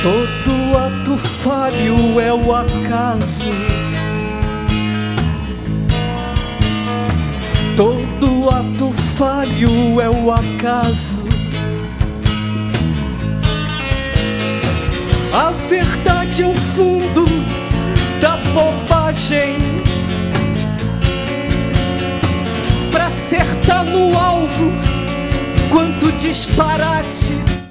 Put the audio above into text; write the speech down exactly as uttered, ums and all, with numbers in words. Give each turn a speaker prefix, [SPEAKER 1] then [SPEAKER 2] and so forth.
[SPEAKER 1] Todo ato falho é o acaso. Todo ato falho é o acaso. A verdade é o fundo da bobagem. Pra acertar no alvo, quanto disparate.